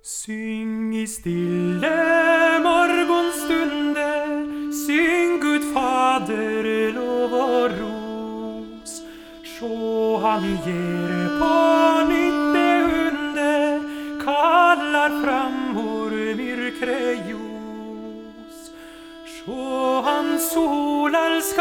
Syng i stille morgonstunder, syng Gud Fader lov og ros. Sjå han gjere på nytt det under, kallar fram vår myrkre ljos. Sjå han solar